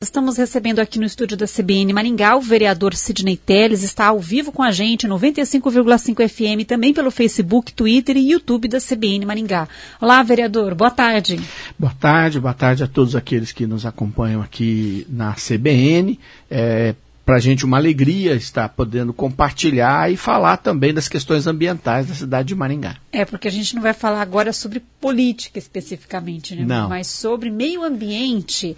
Estamos recebendo aqui no estúdio da CBN Maringá o vereador Sidney Telles, está ao vivo com a gente, 95,5 FM, também pelo Facebook, Twitter e YouTube da CBN Maringá. Olá, vereador, boa tarde. Boa tarde a todos aqueles que nos acompanham aqui na CBN. Para a gente uma alegria estar podendo compartilhar e falar também das questões ambientais da cidade de Maringá. Porque a gente não vai falar agora sobre política especificamente, né? Não. Mas sobre meio ambiente.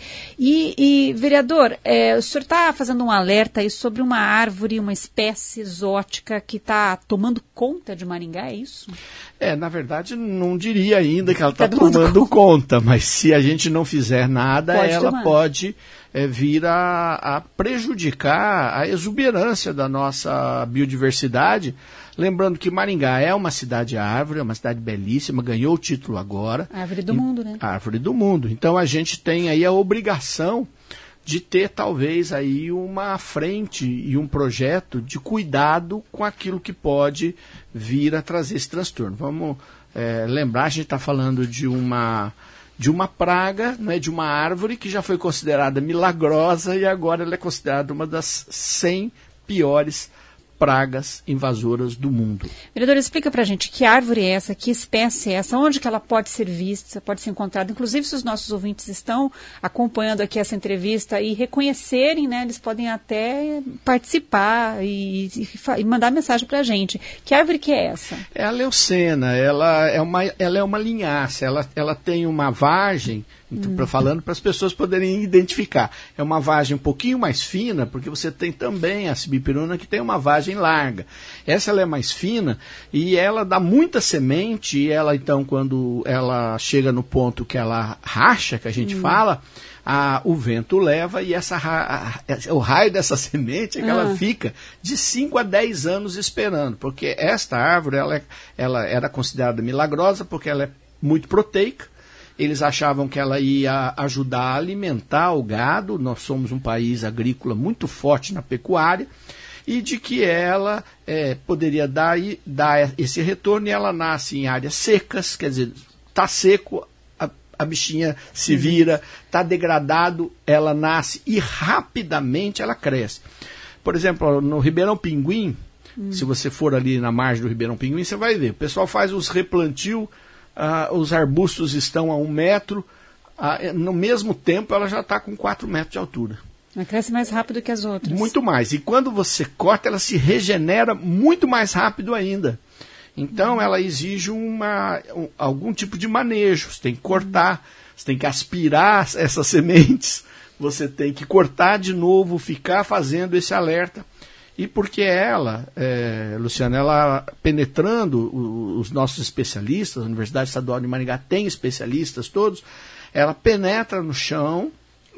E vereador, o senhor está fazendo um alerta aí sobre uma árvore, uma espécie exótica que está tomando conta de Maringá, é isso? Na verdade, não diria ainda que ela está tomando conta, mas se a gente não fizer nada, ela pode vir a prejudicar a exuberância da nossa biodiversidade. Lembrando que Maringá é uma cidade-árvore, é uma cidade belíssima, ganhou o título agora. Árvore do mundo, né? Árvore do mundo. Então a gente tem aí a obrigação de ter talvez aí uma frente e um projeto de cuidado com aquilo que pode vir a trazer esse transtorno. Vamos lembrar, a gente está falando de uma praga, né, de uma árvore que já foi considerada milagrosa e agora ela é considerada uma das 100 piores pragas invasoras do mundo. Vereador, explica pra gente que árvore é essa, que espécie é essa, onde que ela pode ser vista, pode ser encontrada, inclusive se os nossos ouvintes estão acompanhando aqui essa entrevista e reconhecerem, né, eles podem até participar e mandar mensagem pra gente. Que árvore que é essa? É a leucena, ela é uma linhaça, ela tem uma vagem, falando para as pessoas poderem identificar. É uma vagem um pouquinho mais fina, porque você tem também a sibipiruna que tem uma vagem larga. Essa ela é mais fina e ela dá muita semente e ela então quando ela chega no ponto que ela racha, que a gente fala, o vento leva e o raio dessa semente é que ela fica de 5 a 10 anos esperando, porque esta árvore ela era considerada milagrosa porque ela é muito proteica. Eles achavam que ela ia ajudar a alimentar o gado, nós somos um país agrícola muito forte na pecuária, e de que ela poderia dar esse retorno, e ela nasce em áreas secas, quer dizer, está seco, a bichinha se vira, está degradado, ela nasce e rapidamente ela cresce. Por exemplo, no Ribeirão Pinguim, se você for ali na margem do Ribeirão Pinguim, você vai ver, o pessoal faz os replantios, os arbustos estão a 1 metro, no mesmo tempo ela já está com 4 metros de altura. Ela cresce mais rápido que as outras. Muito mais. E quando você corta, ela se regenera muito mais rápido ainda. Então ela exige algum tipo de manejo. Você tem que cortar, você tem que aspirar essas sementes, você tem que cortar de novo, ficar fazendo esse alerta. E porque ela, Luciana, ela penetrando os nossos especialistas, a Universidade Estadual de Maringá tem especialistas todos, ela penetra no chão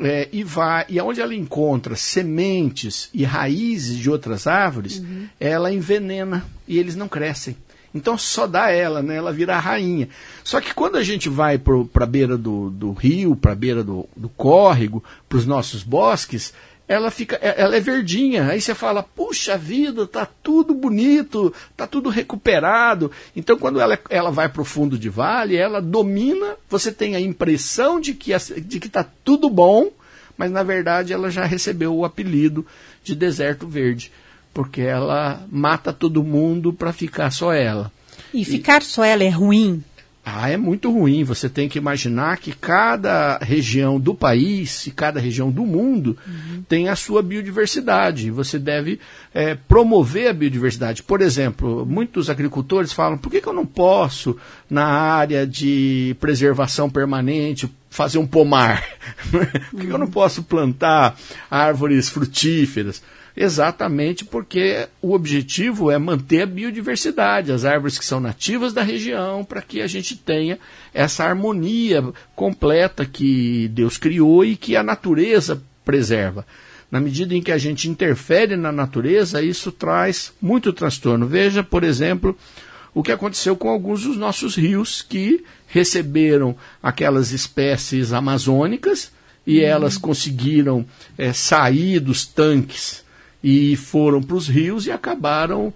e onde ela encontra sementes e raízes de outras árvores, ela envenena e eles não crescem. Então só dá ela, né? Ela vira a rainha. Só que quando a gente vai para a beira do rio, para a beira do córrego, para os nossos bosques, ela é verdinha, aí você fala, puxa vida, tá tudo bonito, tá tudo recuperado. Então quando ela vai para o fundo de vale, ela domina, você tem a impressão de que tá tudo bom, mas na verdade ela já recebeu o apelido de deserto verde, porque ela mata todo mundo para ficar só ela. E ficar só ela é ruim? É muito ruim. Você tem que imaginar que cada região do país e cada região do mundo tem a sua biodiversidade. Você deve promover a biodiversidade. Por exemplo, muitos agricultores falam, por que eu não posso, na área de preservação permanente, fazer um pomar? Por que eu não posso plantar árvores frutíferas? Exatamente porque o objetivo é manter a biodiversidade, as árvores que são nativas da região, para que a gente tenha essa harmonia completa que Deus criou e que a natureza preserva. Na medida em que a gente interfere na natureza, isso traz muito transtorno. Veja, por exemplo, o que aconteceu com alguns dos nossos rios que receberam aquelas espécies amazônicas e elas conseguiram sair dos tanques e foram para os rios e acabaram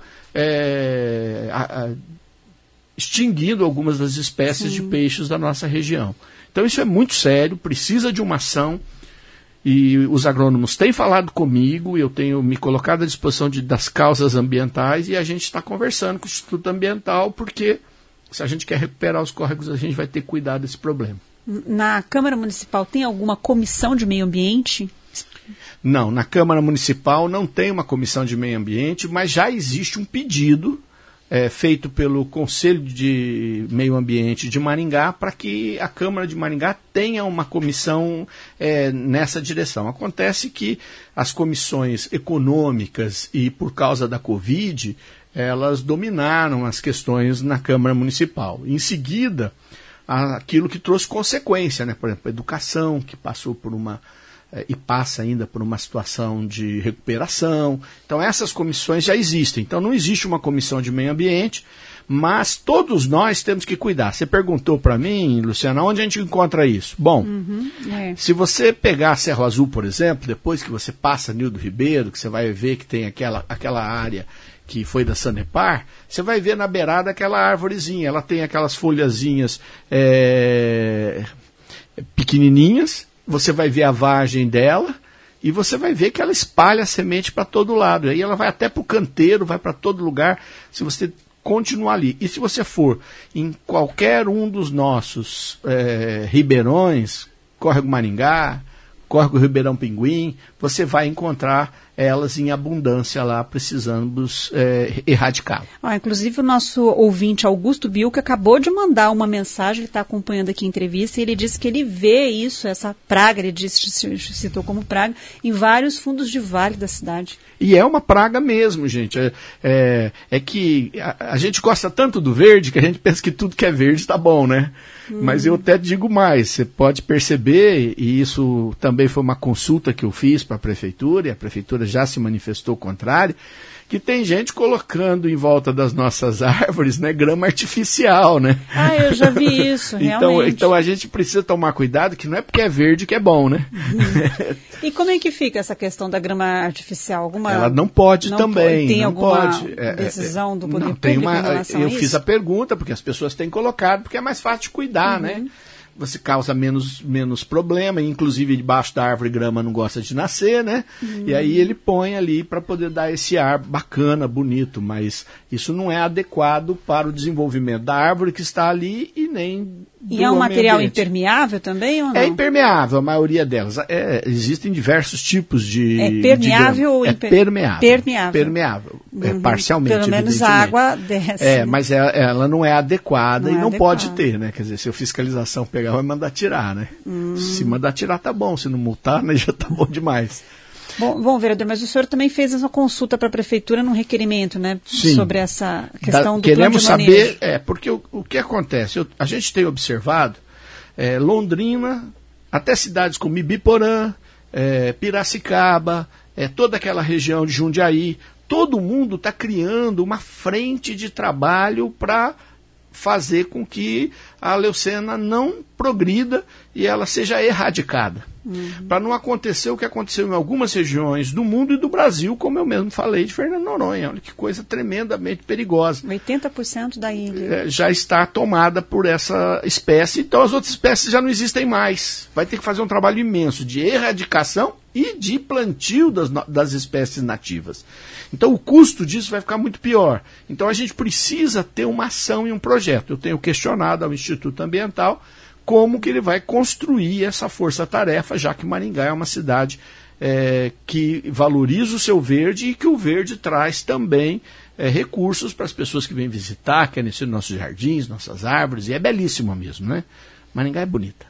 extinguindo algumas das espécies de peixes da nossa região. Então isso é muito sério, precisa de uma ação e os agrônomos têm falado comigo, eu tenho me colocado à disposição das causas ambientais e a gente está conversando com o Instituto Ambiental, porque se a gente quer recuperar os córregos, a gente vai ter que cuidar desse problema. Na Câmara Municipal tem alguma comissão de meio ambiente? Não, na Câmara Municipal não tem uma comissão de meio ambiente, mas já existe um pedido feito pelo Conselho de Meio Ambiente de Maringá para que a Câmara de Maringá tenha uma comissão nessa direção. Acontece que as comissões econômicas e por causa da Covid, elas dominaram as questões na Câmara Municipal. Em seguida, aquilo que trouxe consequência, né? Por exemplo, a educação, que passou por e passa ainda por uma situação de recuperação. Então, essas comissões já existem. Então, não existe uma comissão de meio ambiente, mas todos nós temos que cuidar. Você perguntou para mim, Luciana, onde a gente encontra isso? Bom, se você pegar Cerro Azul, por exemplo, depois que você passa Nildo Ribeiro, que você vai ver que tem aquela área que foi da Sanepar, você vai ver na beirada aquela árvorezinha. Ela tem aquelas folhazinhas pequenininhas. Você vai ver a vagem dela e você vai ver que ela espalha a semente para todo lado. Aí ela vai até para o canteiro, vai para todo lugar, se você continuar ali. E se você for em qualquer um dos nossos ribeirões, Córrego Maringá, Córrego Ribeirão Pinguim, você vai encontrar elas em abundância lá, precisamos erradicá-la. Inclusive o nosso ouvinte Augusto Bilk acabou de mandar uma mensagem, ele está acompanhando aqui a entrevista, e ele disse que ele vê isso, essa praga, ele citou como praga, em vários fundos de vale da cidade. E é uma praga mesmo, gente. É que a gente gosta tanto do verde que a gente pensa que tudo que é verde está bom, né? Mas eu até digo mais, você pode perceber, e isso também foi uma consulta que eu fiz para a prefeitura, e a prefeitura já se manifestou contrária, que tem gente colocando em volta das nossas árvores, né, grama artificial, né? Eu já vi isso, realmente. Então a gente precisa tomar cuidado, que não é porque é verde que é bom, né? E como é que fica essa questão da grama artificial? Ela não pode também. Tem não alguma pode. decisão do poder não, público em relação a eu isso? fiz a pergunta, porque as pessoas têm colocado, porque é mais fácil de cuidar, né? Você causa menos problema, inclusive debaixo da árvore grama não gosta de nascer, né? E aí ele põe ali para poder dar esse ar bacana, bonito, mas isso não é adequado para o desenvolvimento da árvore que está ali e nem do E é um material ambiente. Impermeável também ou não? É impermeável, a maioria delas. Existem diversos tipos de... É permeável ou permeável? Permeável. Parcialmente, pelo menos a água desce. Mas ela não é adequada e não pode ter, né? Quer dizer, se a fiscalização pegar, vai mandar tirar, né? Se mandar tirar, tá bom. Se não multar, né, já tá bom demais. Bom, vereador, mas o senhor também fez uma consulta para a prefeitura num requerimento, né? Sim. Sobre essa questão do queremos plano de manejo. saber, porque o que acontece? A gente tem observado Londrina, até cidades como Ibiporã, Piracicaba, toda aquela região de Jundiaí, todo mundo está criando uma frente de trabalho para fazer com que a leucena não progrida e ela seja erradicada. Para não acontecer o que aconteceu em algumas regiões do mundo e do Brasil, como eu mesmo falei de Fernando Noronha. Olha que coisa tremendamente perigosa. 80% da ilha. Já está tomada por essa espécie, então as outras espécies já não existem mais. Vai ter que fazer um trabalho imenso de erradicação e de plantio das espécies nativas. Então o custo disso vai ficar muito pior. Então a gente precisa ter uma ação e um projeto. Eu tenho questionado ao Instituto Ambiental como que ele vai construir essa força-tarefa, já que Maringá é uma cidade que valoriza o seu verde e que o verde traz também recursos para as pessoas que vêm visitar, querem conhecer nossos jardins, nossas árvores, e é belíssimo mesmo, né? Maringá é bonita.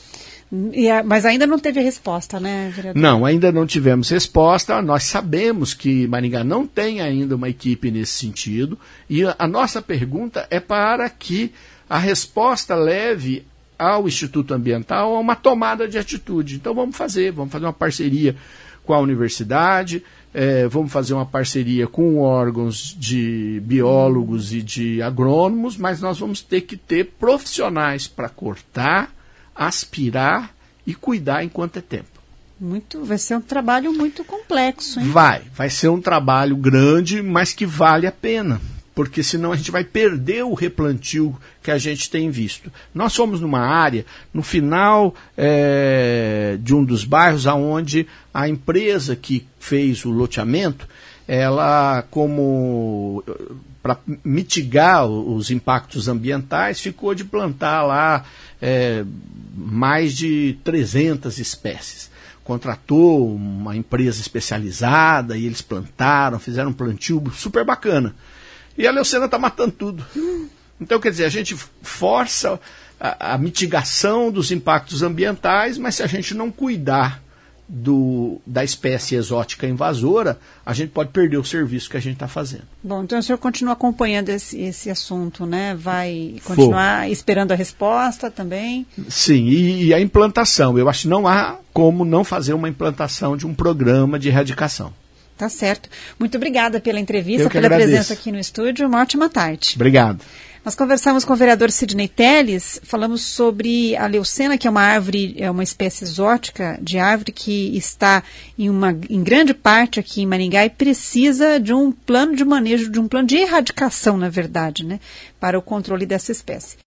Mas ainda não teve resposta, né, vereador? Não, ainda não tivemos resposta. Nós sabemos que Maringá não tem ainda uma equipe nesse sentido, e a nossa pergunta é para que a resposta leve ao Instituto Ambiental a uma tomada de atitude. Então vamos fazer uma parceria com a universidade, vamos fazer uma parceria com órgãos de biólogos e de agrônomos, mas nós vamos ter que ter profissionais para cortar, aspirar e cuidar enquanto é tempo. Vai ser um trabalho muito complexo, hein? Vai ser um trabalho grande, mas que vale a pena. porque senão a gente vai perder o replantio que a gente tem visto. Nós fomos numa área, no final de um dos bairros, onde a empresa que fez o loteamento, ela, como para mitigar os impactos ambientais, ficou de plantar lá mais de 300 espécies. Contratou uma empresa especializada e eles plantaram, fizeram um plantio super bacana. E a leucena está matando tudo. Então, quer dizer, a gente força a mitigação dos impactos ambientais, mas se a gente não cuidar da espécie exótica invasora, a gente pode perder o serviço que a gente está fazendo. Bom, então o senhor continua acompanhando esse assunto, né? Vai continuar esperando a resposta também? Sim, e a implantação. Eu acho que não há como não fazer uma implantação de um programa de erradicação. Tá certo. Muito obrigada pela entrevista, pela presença aqui no estúdio. Uma ótima tarde. Obrigado. Nós conversamos com o vereador Sidney Telles, falamos sobre a leucena, que é uma árvore, é uma espécie exótica de árvore que está em grande parte aqui em Maringá e precisa de um plano de manejo, de um plano de erradicação, na verdade, né, para o controle dessa espécie.